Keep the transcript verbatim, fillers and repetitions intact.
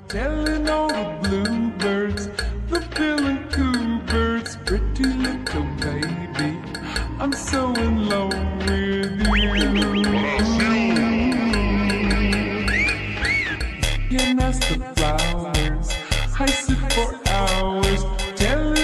telling all the bluebirds, the bill and coo birds, pretty little baby, I'm so in love with you. You can ask the flowers, I sit for hours, telling